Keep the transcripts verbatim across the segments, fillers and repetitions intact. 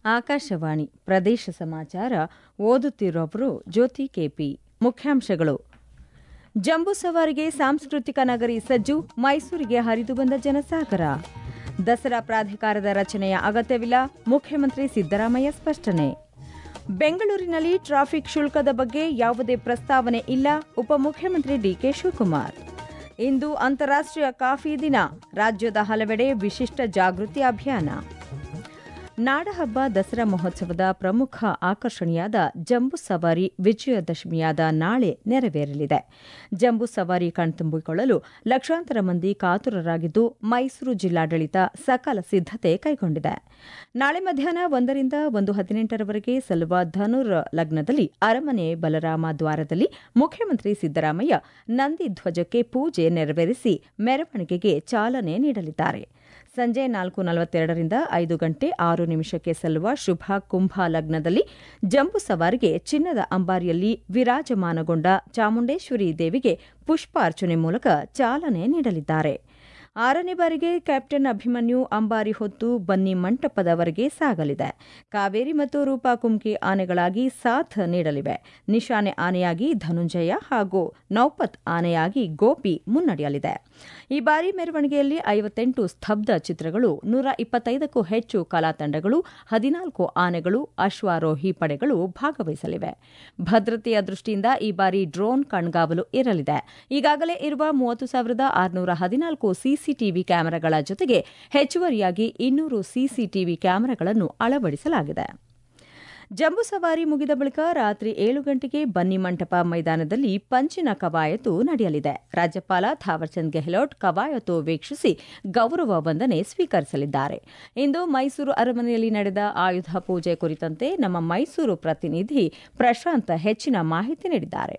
ಆಕಾಶವಾಣಿ ಪ್ರದೇಶ ಸಮಾಚಾರ ಓದುತ್ತಿರುವವರು ಜ್ಯೋತಿ ಕೆಪಿ. ಮುಖ್ಯಾಂಶಗಳು: ಜಂಬೂ ಸವಾರಿಗೆ ಸಾಂಸ್ಕೃತಿಕ ನಗರಿ ಸಜ್ಜು, ಮೈಸೂರಿಗೆ ಹರಿದು ಬಂದ ಜನಸಾಗರ. ದಸರಾ ಪ್ರಾಧಿಕಾರದ ರಚನೆಯ ಅಗತ್ಯವಿಲ್ಲ, ಮುಖ್ಯಮಂತ್ರಿ ಸಿದ್ದರಾಮಯ್ಯ ಸ್ಪಷ್ಟನೆ. ಬೆಂಗಳೂರಿನಲ್ಲಿ ಟ್ರಾಫಿಕ್ ಶುಲ್ಕದ ಬಗ್ಗೆ ಯಾವುದೇ ಪ್ರಸ್ತಾವನೆ ಇಲ್ಲ, ಉಪಮುಖ್ಯಮಂತ್ರಿ ಡಿಕೆ ಶಿವಕುಮಾರ್. ಇಂದು ಅಂತಾರಾಷ್ಟ್ರೀಯ ಕಾಫಿ ದಿನ, ರಾಜ್ಯದ ಹಲವೆಡೆ ವಿಶಿಷ್ಟ ಜಾಗೃತಿ ಅಭಿಯಾನ. ನಾಡಹಬ್ಬ ದಸರಾ ಮಹೋತ್ಸವದ ಪ್ರಮುಖ ಆಕರ್ಷಣೆಯಾದ ಜಂಬೂ ಸವಾರಿ ವಿಜಯದಶಮಿಯಾದ ನಾಳೆ ನೆರವೇರಲಿದೆ. ಜಂಬೂ ಸವಾರಿ ಕಣ್ತುಂಬಿಕೊಳ್ಳಲು ಲಕ್ಷಾಂತರ ಮಂದಿ ಕಾತುರರಾಗಿದ್ದು, ಮೈಸೂರು ಜಿಲ್ಲಾಡಳಿತ ಸಕಲ ಸಿದ್ದತೆ ಕೈಗೊಂಡಿದೆ. ನಾಳೆ ಮಧ್ಯಾಹ್ನ ಒಂದರಿಂದ ಒಂದು ಹದಿನೆಂಟರವರೆಗೆ ಸಲ್ಲುವ ಧನುರ್ ಲಗ್ನದಲ್ಲಿ ಅರಮನೆ ಬಲರಾಮ ದ್ವಾರದಲ್ಲಿ ಮುಖ್ಯಮಂತ್ರಿ ಸಿದ್ದರಾಮಯ್ಯ ನಂದಿ ಧ್ವಜಕ್ಕೆ ಪೂಜೆ ನೆರವೇರಿಸಿ ಮೆರವಣಿಗೆಗೆ ಚಾಲನೆ ನೀಡಲಿದ್ದಾರೆ. ಸಂಜೆ ನಾಲ್ಕು ನಲವತ್ತೆರಡರಿಂದ ಐದು ಗಂಟೆ ಆರು ನಿಮಿಷಕ್ಕೆ ಸಲ್ಲುವ ಶುಭ ಕುಂಭ ಲಗ್ನದಲ್ಲಿ ಜಂಬೂ ಸವಾರಿಗೆ ಚಿನ್ನದ ಅಂಬಾರಿಯಲ್ಲಿ ವಿರಾಜಮಾನಗೊಂಡ ಚಾಮುಂಡೇಶ್ವರಿ ದೇವಿಗೆ ಪುಷ್ಪಾರ್ಚನೆ ಮೂಲಕ ಚಾಲನೆ ನೀಡಲಿದ್ದಾರೆ. ಆರನೇ ಬಾರಿಗೆ ಕ್ಯಾಪ್ಟನ್ ಅಭಿಮನ್ಯು ಅಂಬಾರಿ ಹೊತ್ತು ಬನ್ನಿ ಮಂಟಪದವರೆಗೆ ಸಾಗಲಿದೆ. ಕಾವೇರಿ ಮತ್ತು ರೂಪಾ ಕುಮ್ಕಿ ಆನೆಗಳಾಗಿ ಸಾಥ್ ನೀಡಲಿವೆ. ನಿಶಾನೆ ಆನೆಯಾಗಿ ಧನುಂಜಯ ಹಾಗೂ ನೌಪತ್ ಆನೆಯಾಗಿ ಗೋಪಿ ಮುನ್ನಡೆಯಲಿದೆ. ಈ ಬಾರಿ ಮೆರವಣಿಗೆಯಲ್ಲಿ ಐವತ್ತೆಂಟು ಸ್ತಬ್ಧ ಚಿತ್ರಗಳು, ನೂರ ಇಪ್ಪತ್ತೈದಕ್ಕೂ ಹೆಚ್ಚು ಕಲಾ ತಂಡಗಳು, ಹದಿನಾಲ್ಕು ಆನೆಗಳು, ಅಶ್ವಾರೋಹಿ ಪಡೆಗಳು ಭಾಗವಹಿಸಲಿವೆ. ಭದ್ರತೆಯ ದೃಷ್ಟಿಯಿಂದ ಈ ಬಾರಿ ಡ್ರೋನ್ ಕಣ್ಗಾವಲು ಇರಲಿದೆ. ಈಗಾಗಲೇ ಇರುವ ಮೂವತ್ತು ಸಾವಿರದ ಆರುನೂರ ಹದಿನಾಲ್ಕು ಸಿಸಿಟಿವಿ ಕ್ಯಾಮೆರಾಗಳ ಜೊತೆಗೆ ಹೆಚ್ಚುವರಿಯಾಗಿ ಇನ್ನೂರು ಸಿಸಿಟಿವಿ ಕ್ಯಾಮೆರಾಗಳನ್ನು ಅಳವಡಿಸಲಾಗಿದೆ. ಜಂಬೂ ಸವಾರಿ ಮುಗಿದ ಬಳಿಕ ರಾತ್ರಿ ಏಳು ಗಂಟೆಗೆ ಬನ್ನಿ ಮಂಟಪ ಮೈದಾನದಲ್ಲಿ ಪಂಚಿನ ಕವಾಯತು ನಡೆಯಲಿದೆ. ರಾಜ್ಯಪಾಲ ಥಾವರ್ಚಂದ್ ಗೆಹ್ಲೋಟ್ ಕವಾಯತು ವೀಕ್ಷಿಸಿ ಗೌರವ ವಂದನೆ ಸ್ವೀಕರಿಸಲಿದ್ದಾರೆ. ಇಂದು ಮೈಸೂರು ಅರಮನೆಯಲ್ಲಿ ನಡೆದ ಆಯುಧ ಪೂಜೆ ಕುರಿತಂತೆ ನಮ್ಮ ಮೈಸೂರು ಪ್ರತಿನಿಧಿ ಪ್ರಶಾಂತ್ ಹೆಚ್ಚಿನ ಮಾಹಿತಿ ನೀಡಿದ್ದಾರೆ.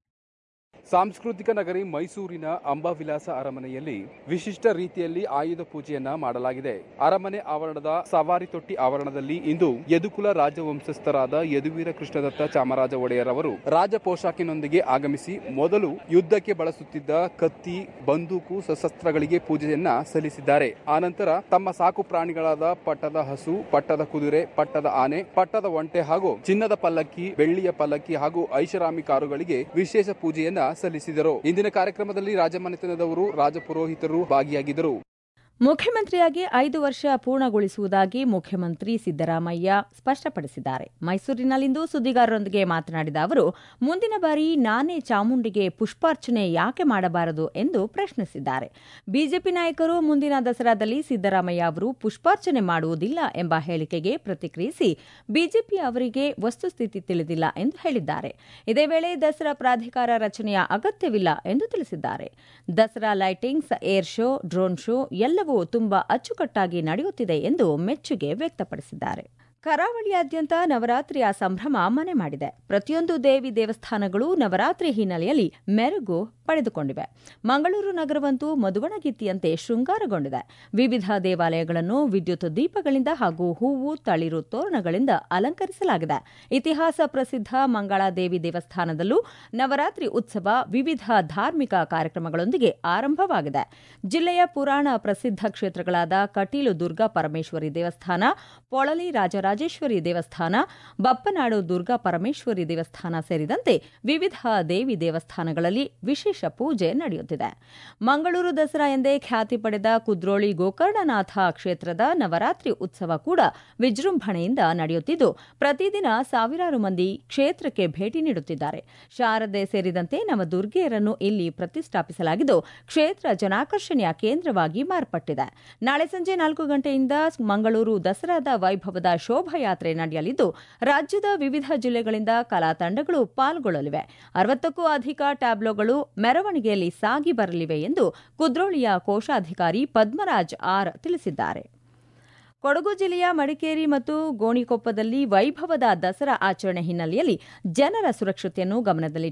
ಸಾಂಸ್ಕೃತಿಕ ನಗರಿ ಮೈಸೂರಿನ ಅಂಬಾವಿಲಾಸ ಅರಮನೆಯಲ್ಲಿ ವಿಶಿಷ್ಟ ರೀತಿಯಲ್ಲಿ ಆಯುಧ ಪೂಜೆಯನ್ನ ಮಾಡಲಾಗಿದೆ. ಅರಮನೆ ಆವರಣದ ಸವಾರಿ ತೊಟ್ಟಿ ಆವರಣದಲ್ಲಿ ಇಂದು ಯದುಕುಲ ರಾಜವಂಶಸ್ಥರಾದ ಯದುವೀರ ಕೃಷ್ಣದತ್ತ ಚಾಮರಾಜ ಒಡೆಯರ್ ಅವರು ರಾಜ ಪೋಷಾಕಿನೊಂದಿಗೆ ಆಗಮಿಸಿ ಮೊದಲು ಯುದ್ಧಕ್ಕೆ ಬಳಸುತ್ತಿದ್ದ ಕತ್ತಿ, ಬಂದೂಕು, ಸಶಸ್ತ್ರಗಳಿಗೆ ಪೂಜೆಯನ್ನ ಸಲ್ಲಿಸಿದ್ದಾರೆ. ಆನಂತರ ತಮ್ಮ ಸಾಕು ಪ್ರಾಣಿಗಳಾದ ಪಟ್ಟದ ಹಸು, ಪಟ್ಟದ ಕುದುರೆ, ಪಟ್ಟದ ಆನೆ, ಪಟ್ಟದ ಒಂಟೆ ಹಾಗೂ ಚಿನ್ನದ ಪಲ್ಲಕ್ಕಿ, ಬೆಳ್ಳಿಯ ಪಲ್ಲಕ್ಕಿ ಹಾಗೂ ಐಷಾರಾಮಿ ಕಾರುಗಳಿಗೆ ವಿಶೇಷ ಪೂಜೆಯನ್ನ ಸಲ್ಲಿಸಿದರು. ಇಂದಿನ ಕಾರ್ಯಕ್ರಮದಲ್ಲಿ ರಾಜಮನೆತನದವರು, ರಾಜಪುರೋಹಿತರು ಭಾಗಿಯಾಗಿದ್ದರು. ಮುಖ್ಯಮಂತ್ರಿಯಾಗಿ ಐದು ವರ್ಷ ಪೂರ್ಣಗೊಳಿಸುವುದಾಗಿ ಮುಖ್ಯಮಂತ್ರಿ ಸಿದ್ದರಾಮಯ್ಯ ಸ್ಪಷ್ಟಪಡಿಸಿದ್ದಾರೆ. ಮೈಸೂರಿನಲ್ಲಿಂದು ಸುದ್ದಿಗಾರರೊಂದಿಗೆ ಮಾತನಾಡಿದ ಅವರು, ಮುಂದಿನ ಬಾರಿ ನಾನೇ ಚಾಮುಂಡಿಗೆ ಪುಷ್ಪಾರ್ಚನೆ ಯಾಕೆ ಮಾಡಬಾರದು ಎಂದು ಪ್ರಶ್ನಿಸಿದ್ದಾರೆ. ಬಿಜೆಪಿ ನಾಯಕರು ಮುಂದಿನ ದಸರಾದಲ್ಲಿ ಸಿದ್ದರಾಮಯ್ಯ ಅವರು ಪುಷ್ಪಾರ್ಚನೆ ಮಾಡುವುದಿಲ್ಲ ಎಂಬ ಹೇಳಿಕೆಗೆ ಪ್ರತಿಕ್ರಿಯಿಸಿ, ಬಿಜೆಪಿ ಅವರಿಗೆ ವಸ್ತುಸ್ಥಿತಿ ತಿಳಿದಿಲ್ಲ ಎಂದು ಹೇಳಿದ್ದಾರೆ. ಇದೇ ವೇಳೆ ದಸರಾ ಪ್ರಾಧಿಕಾರ ರಚನೆಯ ಅಗತ್ಯವಿಲ್ಲ ಎಂದು ತಿಳಿಸಿದ್ದಾರೆ. Dasara lightings, air show, drone show ಎಲ್ಲವೂ ತುಂಬಾ ಅಚ್ಚುಕಟ್ಟಾಗಿ ನಡೆಯುತ್ತಿದೆ ಎಂದು ಮೆಚ್ಚುಗೆ ವ್ಯಕ್ತಪಡಿಸಿದ್ದಾರೆ. ಕರಾವಳಿಯಾದ್ಯಂತ ನವರಾತ್ರಿಯ ಸಂಭ್ರಮ ಮನೆ ಮಾಡಿದೆ. ಪ್ರತಿಯೊಂದು ದೇವಿ ದೇವಸ್ಥಾನಗಳು ನವರಾತ್ರಿ ಹಿನ್ನೆಲೆಯಲ್ಲಿ ಮೆರುಗು ಪಡೆದುಕೊಂಡಿವೆ. ಮಂಗಳೂರು ನಗರವಂತೂ ಮದುವಣಗಿತ್ತಿಯಂತೆ ಶೃಂಗಾರಗೊಂಡಿದೆ. ವಿವಿಧ ದೇವಾಲಯಗಳನ್ನು ವಿದ್ಯುತ್ ದೀಪಗಳಿಂದ ಹಾಗೂ ಹೂವು, ತಳಿರು ತೋರಣಗಳಿಂದ ಅಲಂಕರಿಸಲಾಗಿದೆ. ಇತಿಹಾಸ ಪ್ರಸಿದ್ಧ ಮಂಗಳಾದೇವಿ ದೇವಸ್ಥಾನದಲ್ಲೂ ನವರಾತ್ರಿ ಉತ್ಸವ ವಿವಿಧ ಧಾರ್ಮಿಕ ಕಾರ್ಯಕ್ರಮಗಳೊಂದಿಗೆ ಆರಂಭವಾಗಿದೆ. ಜಿಲ್ಲೆಯ ಪುರಾಣ ಪ್ರಸಿದ್ಧ ಕ್ಷೇತ್ರಗಳಾದ ಕಟೀಲು ದುರ್ಗಾ ಪರಮೇಶ್ವರಿ ದೇವಸ್ಥಾನ, ಪೊಳಲಿ ರಾಜರಾಜೇಶ್ವರಿ ದೇವಸ್ಥಾನ, ಬಪ್ಪನಾಡು ದುರ್ಗಾ ಪರಮೇಶ್ವರಿ ದೇವಸ್ಥಾನ ಸೇರಿದಂತೆ ವಿವಿಧ ದೇವಿ ದೇವಸ್ಥಾನಗಳಲ್ಲಿ ವಿಶೇಷ ಪೂಜೆ ನಡೆಯುತ್ತಿದೆ. ಮಂಗಳೂರು ದಸರಾ ಎಂದೇ ಖ್ಯಾತಿ ಪಡೆದ ಕುದ್ರೋಳಿ ಗೋಕರ್ಣನಾಥ ಕ್ಷೇತ್ರದ ನವರಾತ್ರಿ ಉತ್ಸವ ಕೂಡ ವಿಜೃಂಭಣೆಯಿಂದ ನಡೆಯುತ್ತಿದ್ದು, ಪ್ರತಿದಿನ ಸಾವಿರಾರು ಮಂದಿ ಕ್ಷೇತ್ರಕ್ಕೆ ಭೇಟಿ ನೀಡುತ್ತಿದ್ದಾರೆ. ಶಾರದೆ ಸೇರಿದಂತೆ ನವದುರ್ಗೆಯರನ್ನು ಇಲ್ಲಿ ಪ್ರತಿಷ್ಠಾಪಿಸಲಾಗಿದ್ದು, ಕ್ಷೇತ್ರ ಜನಾಕರ್ಷಣೆಯ ಕೇಂದ್ರವಾಗಿ ಮಾರ್ಪಟ್ಟಿದೆ. ನಾಳೆ ಸಂಜೆ ನಾಲ್ಕು ಗಂಟೆಯಿಂದ ಮಂಗಳೂರು ದಸರಾದ ವೈಭವದ ಶೋಭಾಯಾತ್ರೆ ನಡೆಯಲಿದ್ದು, ರಾಜ್ಯದ ವಿವಿಧ ಜಿಲ್ಲೆಗಳಿಂದ ಕಲಾ ತಂಡಗಳು ಪಾಲ್ಗೊಳ್ಳಲಿವೆ. ಅರವತ್ತಕ್ಕೂ ಅಧಿಕ ಟ್ಯಾಬ್ಲೋಗಳು ಮೆರವಣಿಗೆಯಲ್ಲಿ ಸಾಗಿ ಬರಲಿವೆ ಎಂದು ಕುದ್ರೋಳಿಯ ಕೋಶಾಧಿಕಾರಿ ಪದ್ಮರಾಜ್ ಆರ್ ತಿಳಿಸಿದ್ದಾರೆ. ಕೊಡಗು ಜಿಲ್ಲೆಯ ಮಡಿಕೇರಿ ಮತ್ತು ಗೋಣಿಕೊಪ್ಪದಲ್ಲಿ ವೈಭವದ ದಸರಾ ಆಚರಣೆ ಹಿನ್ನೆಲೆಯಲ್ಲಿ ಜನರ ಸುರಕ್ಷತೆಯನ್ನು ಗಮನದಲ್ಲಿಟ್ಟು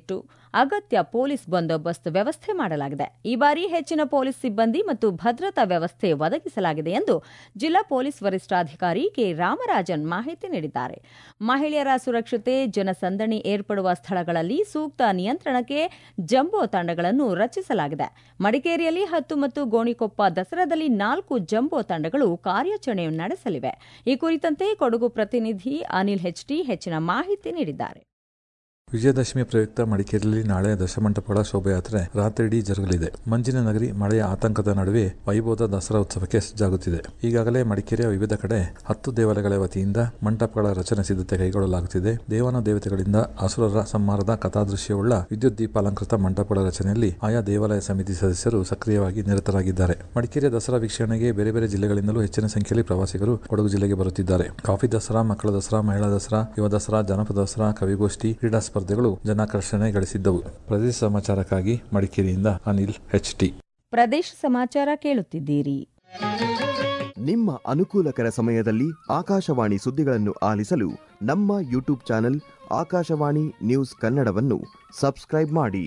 ಅಗತ್ಯ ಪೊಲೀಸ್ ಬಂದೋಬಸ್ತ್ ವ್ಯವಸ್ಥೆ ಮಾಡಲಾಗಿದೆ. ಈ ಬಾರಿ ಹೆಚ್ಚಿನ ಪೊಲೀಸ್ ಸಿಬ್ಬಂದಿ ಮತ್ತು ಭದ್ರತಾ ವ್ಯವಸ್ಥೆ ಒದಗಿಸಲಾಗಿದೆ ಎಂದು ಜಿಲ್ಲಾ ಪೊಲೀಸ್ ವರಿಷ್ಠಾಧಿಕಾರಿ ಕೆ ರಾಮರಾಜನ್ ಮಾಹಿತಿ ನೀಡಿದ್ದಾರೆ. ಮಹಿಳೆಯರ ಸುರಕ್ಷತೆ, ಜನಸಂದಣಿ ಏರ್ಪಡುವ ಸ್ಥಳಗಳಲ್ಲಿ ಸೂಕ್ತ ನಿಯಂತ್ರಣಕ್ಕೆ ಜಂಬೋ ತಂಡಗಳನ್ನು ರಚಿಸಲಾಗಿದೆ. ಮಡಿಕೇರಿಯಲ್ಲಿ ಹತ್ತು ಮತ್ತು ಗೋಣಿಕೊಪ್ಪ ದಸರಾದಲ್ಲಿ ನಾಲ್ಕು ಜಂಬೋ ತಂಡಗಳು ಕಾರ್ಯಾಚರಣೆ ನಡೆಸಲಿವೆ. ಈ ಕುರಿತಂತೆ ಕೊಡಗು ಪ್ರತಿನಿಧಿ ಅನಿಲ್ ಹೆಚ್ಟಿ ಹೆಚ್ಚಿನ ಮಾಹಿತಿ ನೀಡಿದ್ದಾರೆ. ವಿಜಯದಶಮಿ ಪ್ರಯುಕ್ತ ಮಡಿಕೇರಿಯಲ್ಲಿ ನಾಳೆ ದಶಮಂಟಪಗಳ ಶೋಭಾಯಾತ್ರೆ ರಾತ್ರಿಯಿಡೀ ಜರುಗಲಿದೆ. ಮಂಜಿನ ನಗರಿ ಮಳೆಯ ಆತಂಕದ ನಡುವೆ ವೈಭವದ ದಸರಾ ಉತ್ಸವಕ್ಕೆ ಸಜ್ಜಾಗುತ್ತಿದೆ. ಈಗಾಗಲೇ ಮಡಿಕೇರಿಯ ವಿವಿಧ ಕಡೆ ಹತ್ತು ದೇವಾಲಯಗಳ ವತಿಯಿಂದ ಮಂಟಪಗಳ ರಚನೆ ಸಿದ್ಧತೆ ಕೈಗೊಳ್ಳಲಾಗುತ್ತಿದೆ. ದೇವಾನ ದೇವತೆಗಳಿಂದ ಅಸುರರ ಸಂಹಾರದ ಕಥಾದೃಶ್ಯವುಳ್ಳ ವಿದ್ಯುತ್ ದೀಪಾಲಂಕೃತ ಮಂಟಪಗಳ ರಚನೆಯಲ್ಲಿ ಆಯಾ ದೇವಾಲಯ ಸಮಿತಿ ಸದಸ್ಯರು ಸಕ್ರಿಯವಾಗಿ ನಿರತರಾಗಿದ್ದಾರೆ. ಮಡಿಕೇರಿಯ ದಸರಾ ವೀಕ್ಷಣೆಗೆ ಬೇರೆ ಬೇರೆ ಜಿಲ್ಲೆಗಳಿಂದಲೂ ಹೆಚ್ಚಿನ ಸಂಖ್ಯೆಯಲ್ಲಿ ಪ್ರವಾಸಿಗರು ಕೊಡಗು ಜಿಲ್ಲೆಗೆ ಬರುತ್ತಿದ್ದಾರೆ. ಕಾಫಿ ದಸರಾ, ಮಕ್ಕಳ ದಸರಾ, ಮಹಿಳಾ ದಸರಾ, ಯುವ ದಸರಾ, ಜನಪದ ದಸರಾ, ಕವಿಗೋಷ್ಠಿ, ಕ್ರೀಡಾ ಸ್ಪರ್ಧೆಗಳು ಜನಾಕರ್ಷಣೆ ಗಳಿಸಿದ್ದವು. ಪ್ರದೇಶ ಸಮಾಚಾರಕ್ಕಾಗಿ ಮಡಿಕೇರಿಯಿಂದ ಅನಿಲ್ ಹೆಚ್ಟಿ. ಪ್ರದೇಶ ಸಮಾಚಾರ ಕೇಳುತ್ತಿದ್ದೀರಿ. ನಿಮ್ಮ ಅನುಕೂಲಕರ ಸಮಯದಲ್ಲಿ ಆಕಾಶವಾಣಿ ಸುದ್ದಿಗಳನ್ನು ಆಲಿಸಲು ನಮ್ಮ ಯೂಟ್ಯೂಬ್ ಚಾನೆಲ್ ಆಕಾಶವಾಣಿ ನ್ಯೂಸ್ ಕನ್ನಡವನ್ನು ಸಬ್ಸ್ಕ್ರೈಬ್ ಮಾಡಿ.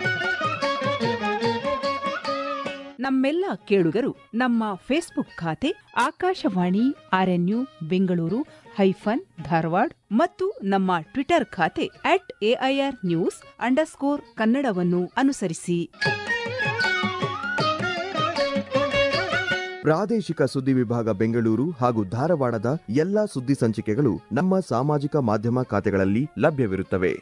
ನಮ್ಮೆಲ್ಲ ಕೇಳುಗರು ನಮ್ಮ ಫೇಸ್ಬುಕ್ ಖಾತೆ ಆಕಾಶವಾಣಿ ಆರ್ಎನ್ಯು ಬೆಂಗಳೂರು ಹೈಫನ್ ಧಾರವಾಡ ಮತ್ತು ನಮ್ಮ ಟ್ವಿಟರ್ ಖಾತೆ ಅಟ್ ಎಐಆರ್ ನ್ಯೂಸ್ ಅಂಡರ್ಸ್ಕೋರ್ ಕನ್ನಡವನ್ನು ಅನುಸರಿಸಿ. ಪ್ರಾದೇಶಿಕ ಸುದ್ದಿ ವಿಭಾಗ ಬೆಂಗಳೂರು ಹಾಗೂ ಧಾರವಾಡದ ಎಲ್ಲಾ ಸುದ್ದಿ ಸಂಚಿಕೆಗಳು ನಮ್ಮ ಸಾಮಾಜಿಕ ಮಾಧ್ಯಮ ಖಾತೆಗಳಲ್ಲಿ ಲಭ್ಯವಿರುತ್ತವೆ.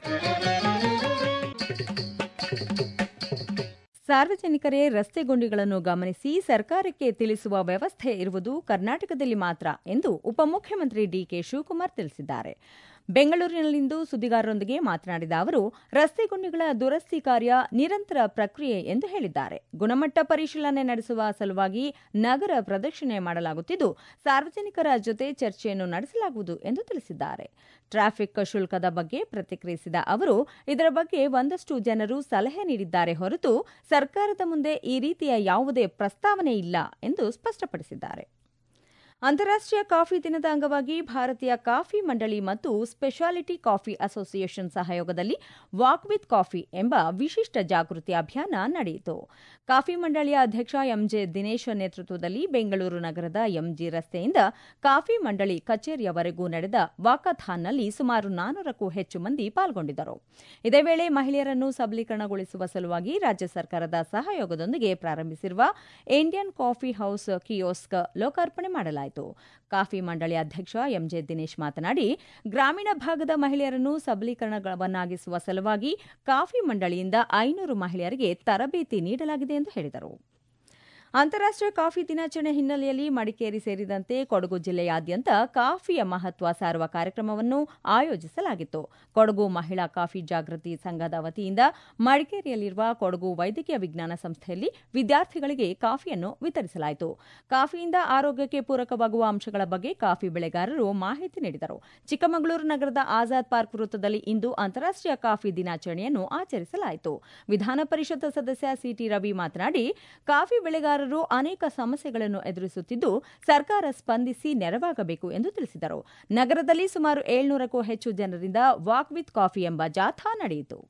ಸಾರ್ವಜನಿಕರೇ ರಸ್ತೆ ಗುಂಡಿಗಳನ್ನು ಗಮನಿಸಿ ಸರ್ಕಾರಕ್ಕೆ ತಿಳಿಸುವ ವ್ಯವಸ್ಥೆ ಇರುವುದು ಕರ್ನಾಟಕದಲ್ಲಿ ಮಾತ್ರ ಎಂದು ಉಪಮುಖ್ಯಮಂತ್ರಿ ಡಿಕೆ ಶಿವಕುಮಾರ್ ತಿಳಿಸಿದ್ದಾರೆ. ಬೆಂಗಳೂರಿನಲ್ಲಿಂದು ಸುದ್ದಿಗಾರರೊಂದಿಗೆ ಮಾತನಾಡಿದ ಅವರು, ರಸ್ತೆ ಗುಂಡಿಗಳ ದುರಸ್ತಿ ಕಾರ್ಯ ನಿರಂತರ ಪ್ರಕ್ರಿಯೆ ಎಂದು ಹೇಳಿದ್ದಾರೆ. ಗುಣಮಟ್ಟ ಪರಿಶೀಲನೆ ನಡೆಸುವ ಸಲುವಾಗಿ ನಗರ ಪ್ರದಕ್ಷಿಣೆ ಮಾಡಲಾಗುತ್ತಿದ್ದು, ಸಾರ್ವಜನಿಕರ ಜೊತೆ ಚರ್ಚೆಯನ್ನು ನಡೆಸಲಾಗುವುದು ಎಂದು ತಿಳಿಸಿದ್ದಾರೆ. ಟ್ರಾಫಿಕ್ ಶುಲ್ಕದ ಬಗ್ಗೆ ಪ್ರತಿಕ್ರಿಯಿಸಿದ ಅವರು, ಇದರ ಬಗ್ಗೆ ಒಂದಷ್ಟು ಜನರು ಸಲಹೆ ನೀಡಿದ್ದಾರೆ ಹೊರತು ಸರ್ಕಾರದ ಮುಂದೆ ಈ ರೀತಿಯ ಯಾವುದೇ ಪ್ರಸ್ತಾವನೆ ಇಲ್ಲ ಎಂದು ಸ್ಪಷ್ಟಪಡಿಸಿದ್ದಾರೆ. ಅಂತಾರಾಷ್ಟ್ರೀಯ ಕಾಫಿ ದಿನದ ಅಂಗವಾಗಿ ಭಾರತೀಯ ಕಾಫಿ ಮಂಡಳಿ ಮತ್ತು ಸ್ಪೆಷಾಲಿಟಿ ಕಾಫಿ ಅಸೋಸಿಯೇಷನ್ ಸಹಯೋಗದಲ್ಲಿ ವಾಕ್ ವಿತ್ ಕಾಫಿ ಎಂಬ ವಿಶಿಷ್ಟ ಜಾಗೃತಿ ಅಭಿಯಾನ ನಡೆಯಿತು. ಕಾಫಿ ಮಂಡಳಿಯ ಅಧ್ಯಕ್ಷ ಎಂಜೆ ದಿನೇಶ್ ನೇತೃತ್ವದಲ್ಲಿ ಬೆಂಗಳೂರು ನಗರದ ಎಂಜಿ ರಸ್ತೆಯಿಂದ ಕಾಫಿ ಮಂಡಳಿ ಕಚೇರಿಯವರೆಗೂ ನಡೆದ ವಾಕಥಾನ್ನಲ್ಲಿ ಸುಮಾರು ನಾನ್ನೂರಕ್ಕೂ ಹೆಚ್ಚು ಮಂದಿ ಪಾಲ್ಗೊಂಡಿದ್ದರು. ಇದೇ ವೇಳೆ ಮಹಿಳೆಯರನ್ನು ಸಬಲೀಕರಣಗೊಳಿಸುವ ಸಲುವಾಗಿ ರಾಜ್ಯ ಸರ್ಕಾರದ ಸಹಯೋಗದೊಂದಿಗೆ ಪ್ರಾರಂಭಿಸಿರುವ ಇಂಡಿಯನ್ ಕಾಫಿ ಹೌಸ್ ಕಿಯೋಸ್ಕ್ ಲೋಕಾರ್ಪಣೆ ಮಾಡಲಾಯಿತು. ಕಾಫಿ ಮಂಡಳಿ ಅಧ್ಯಕ್ಷ ಎಂಜೆ ದಿನೇಶ್ ಮಾತನಾಡಿ, ಗ್ರಾಮೀಣ ಭಾಗದ ಮಹಿಳೆಯರನ್ನು ಸಬಲೀಕರಣವನ್ನಾಗಿಸುವ ಸಲುವಾಗಿ ಕಾಫಿ ಮಂಡಳಿಯಿಂದ ಐನೂರು ಮಹಿಳೆಯರಿಗೆ ತರಬೇತಿ ನೀಡಲಾಗಿದೆ ಎಂದು ಹೇಳಿದರು. ಅಂತಾರಾಷ್ಟ್ರೀಯ ಕಾಫಿ ದಿನಾಚರಣೆ ಹಿನ್ನೆಲೆಯಲ್ಲಿ ಮಡಿಕೇರಿ ಸೇರಿದಂತೆ ಕೊಡಗು ಜಿಲ್ಲೆಯಾದ್ಯಂತ ಕಾಫಿಯ ಮಹತ್ವ ಸಾರುವ ಕಾರ್ಯಕ್ರಮವನ್ನು ಆಯೋಜಿಸಲಾಗಿತ್ತು. ಕೊಡಗು ಮಹಿಳಾ ಕಾಫಿ ಜಾಗೃತಿ ಸಂಘದ ವತಿಯಿಂದ ಮಡಿಕೇರಿಯಲ್ಲಿರುವ ಕೊಡಗು ವೈದ್ಯಕೀಯ ವಿಜ್ಞಾನ ಸಂಸ್ಥೆಯಲ್ಲಿ ವಿದ್ಯಾರ್ಥಿಗಳಿಗೆ ಕಾಫಿಯನ್ನು ವಿತರಿಸಲಾಯಿತು. ಕಾಫಿಯಿಂದ ಆರೋಗ್ಯಕ್ಕೆ ಪೂರಕವಾಗುವ ಅಂಶಗಳ ಬಗ್ಗೆ ಕಾಫಿ ಬೆಳೆಗಾರರು ಮಾಹಿತಿ ನೀಡಿದರು. ಚಿಕ್ಕಮಗಳೂರು ನಗರದ ಆಜಾದ್ ಪಾರ್ಕ್ ವೃತ್ತದಲ್ಲಿ ಇಂದು ಅಂತಾರಾಷ್ಟ್ರೀಯ ಕಾಫಿ ದಿನಾಚರಣೆಯನ್ನು ಆಚರಿಸಲಾಯಿತು. ವಿಧಾನ ಪರಿಷತ್ ಸದಸ್ಯ ಸಿಟಿ ರವಿ ಮಾತನಾಡಿ, ಕಾಫಿ ಬೆಳೆಗಾರರು ಅನೇಕ ಸಮಸ್ಯೆಗಳನ್ನು ಎದುರಿಸುತ್ತಿದ್ದು, ಸರ್ಕಾರ ಸ್ಪಂದಿಸಿ ನೆರವಾಗಬೇಕು ಎಂದು ತಿಳಿಸಿದರು. ನಗರದಲ್ಲಿ ಸುಮಾರು ಏಳ್ನೂರಕ್ಕೂ ಹೆಚ್ಚು ಜನರಿಂದ ವಾಕ್ ವಿತ್ ಕಾಫಿ ಎಂಬ ಜಾಥಾ ನಡೆಯಿತು.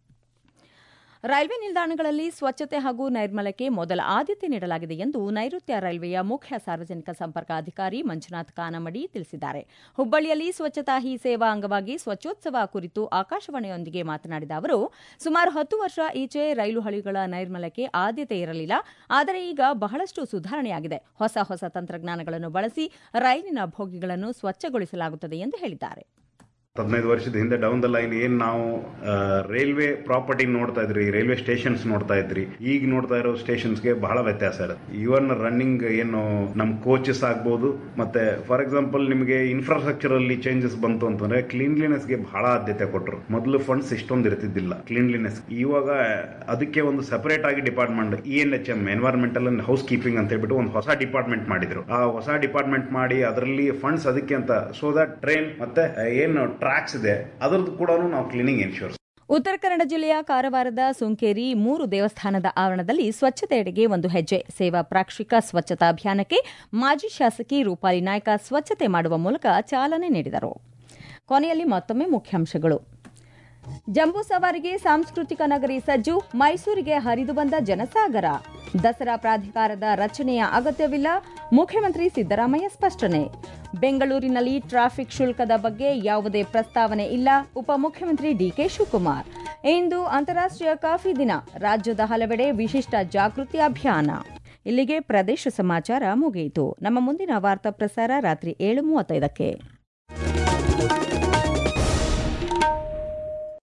ರೈಲ್ವೆ ನಿಲ್ದಾಣಗಳಲ್ಲಿ ಸ್ವಚ್ಛತೆ ಹಾಗೂ ನೈರ್ಮಲ್ಯಕ್ಕೆ ಮೊದಲ ಆದ್ಯತೆ ನೀಡಲಾಗಿದೆ ಎಂದು ನೈಋತ್ಯ ರೈಲ್ವೆಯ ಮುಖ್ಯ ಸಾರ್ವಜನಿಕ ಸಂಪರ್ಕ ಅಧಿಕಾರಿ ಮಂಜುನಾಥ್ ಕಾನಮಡಿ ತಿಳಿಸಿದ್ದಾರೆ. ಹುಬ್ಬಳ್ಳಿಯಲ್ಲಿ ಸ್ವಚ್ಛತಾ ಹಿ ಸೇವಾ ಅಂಗವಾಗಿ ಸ್ವಚ್ಛೋತ್ಸವ ಕುರಿತು ಆಕಾಶವಾಣಿಯೊಂದಿಗೆ ಮಾತನಾಡಿದ ಅವರು, ಸುಮಾರು ಹತ್ತು ವರ್ಷ ಈಚೆ ರೈಲು ಹಳಿಗಳ ನೈರ್ಮಲ್ಯಕ್ಕೆ ಆದ್ಯತೆ ಇರಲಿಲ್ಲ. ಆದರೆ ಈಗ ಬಹಳಷ್ಟು ಸುಧಾರಣೆಯಾಗಿದೆ. ಹೊಸ ಹೊಸ ತಂತ್ರಜ್ಞಾನಗಳನ್ನು ಬಳಸಿ ರೈಲಿನ ಬೋಗಿಗಳನ್ನು ಸ್ವಚ್ಛಗೊಳಿಸಲಾಗುತ್ತದೆ ಎಂದು ಹೇಳಿದ್ದಾರೆ. ಹದಿನೈದು ವರ್ಷದ ಹಿಂದೆ ಡೌನ್ ದ ಲೈನ್ ಏನ್ ನಾವು ರೈಲ್ವೆ ಪ್ರಾಪರ್ಟಿ ನೋಡ್ತಾ ಇದ್ರಿ, ರೈಲ್ವೆ ಸ್ಟೇಷನ್ಸ್ ನೋಡ್ತಾ ಇದ್ರಿ, ಈಗ ನೋಡ್ತಾ ಇರೋ ಸ್ಟೇಷನ್ಸ್ಗೆ ಬಹಳ ವ್ಯತ್ಯಾಸ ಇರುತ್ತೆ. ಇವನ್ ರನ್ನಿಂಗ್ ಏನು ನಮ್ ಕೋಚಸ್ ಆಗ್ಬಹುದು, ಮತ್ತೆ ಫಾರ್ ಎಕ್ಸಾಂಪಲ್ ನಿಮಗೆ ಇನ್ಫ್ರಾಸ್ಟ್ರಕ್ಚರ್ ಅಲ್ಲಿ ಚೇಂಜಸ್ ಬಂತು ಅಂತಂದ್ರೆ ಕ್ಲೀನ್ಲಿನೆಸ್ ಗೆ ಬಹಳ ಆದ್ಯತೆ ಕೊಟ್ಟರು. ಮೊದಲು ಫಂಡ್ಸ್ ಇಷ್ಟೊಂದು ಇರ್ತಿದ್ದಿಲ್ಲ ಕ್ಲೀನ್ಲಿನೆಸ್. ಇವಾಗ ಅದಕ್ಕೆ ಒಂದು ಸಪರೇಟ್ ಆಗಿ department E N H M environmental and housekeeping ಅಂತ ಹೇಳ್ಬಿಟ್ಟು ಒಂದು ಹೊಸ ಡಿಪಾರ್ಟ್ಮೆಂಟ್ ಮಾಡಿದ್ರು. ಆ ಹೊಸ ಡಿಪಾರ್ಟ್ಮೆಂಟ್ ಮಾಡಿ ಅದರಲ್ಲಿ ಫಂಡ್ಸ್ ಅದಕ್ಕೆ ಅಂತ ಸೊ ದಟ್ ಟ್ರೈನ್ ಮತ್ತೆ ಏನು ಟ್ರ್ಯಾಕ್ಸ್ ಇದೆ ಅದರದ್ದು ಕೂಡ ನಾವು ಕ್ಲೀನಿಂಗ್ ಎನ್ಶೂರ್. ಉತ್ತರ ಕನ್ನಡ ಜಿಲ್ಲೆಯ ಕಾರವಾರದ ಸುಂಕೇರಿ ಮೂರು ದೇವಸ್ಥಾನದ ಆವರಣದಲ್ಲಿ ಸ್ವಚ್ಛತೆಯೆಡೆಗೆ ಒಂದು ಹೆಜ್ಜೆ ಸೇವಾ ಪಾಕ್ಷಿಕ ಸ್ವಚ್ಛತಾ ಅಭಿಯಾನಕ್ಕೆ ಮಾಜಿ ಶಾಸಕಿ ರೂಪಾಲಿ ನಾಯ್ಕ ಸ್ವಚ್ಛತೆ ಮಾಡುವ ಮೂಲಕ ಚಾಲನೆ ನೀಡಿದರು. ಕೊನೆಯಲ್ಲಿ ಮತ್ತೊಮ್ಮೆ ಮುಖ್ಯಾಂಶಗಳು. ಜಂಬೂ ಸವಾರಿಗೆ ಸಾಂಸ್ಕೃತಿಕ ನಗರಿ ಸಜ್ಜು, ಮೈಸೂರಿಗೆ ಹರಿದು ಬಂದ ಜನಸಾಗರ. ದಸರಾ ಪ್ರಾಧಿಕಾರದ ರಚನೆಯ ಅಗತ್ಯವಿಲ್ಲ, ಮುಖ್ಯಮಂತ್ರಿ ಸಿದ್ದರಾಮಯ್ಯ ಸ್ಪಷ್ಟನೆ. ಬೆಂಗಳೂರಿನಲ್ಲಿ ಟ್ರಾಫಿಕ್ ಶುಲ್ಕದ ಬಗ್ಗೆ ಯಾವುದೇ ಪ್ರಸ್ತಾವನೆ ಇಲ್ಲ, ಉಪಮುಖ್ಯಮಂತ್ರಿ ಡಿಕೆ ಶಿವಕುಮಾರ್. ಇಂದು ಅಂತಾರಾಷ್ಟ್ರೀಯ ಕಾಫಿ ದಿನ, ರಾಜ್ಯದ ಹಲವೆಡೆ ವಿಶಿಷ್ಟ ಜಾಗೃತಿ ಅಭಿಯಾನ. ಇಲ್ಲಿಗೆ ಪ್ರದೇಶ ಸಮಾಚಾರ ಮುಗಿಯಿತು. ನಮ್ಮ ಮುಂದಿನ ವಾರ್ತಾ ಪ್ರಸಾರ ರಾತ್ರಿ ಏಳು ಮೂವತ್ತೈದಕ್ಕೆ.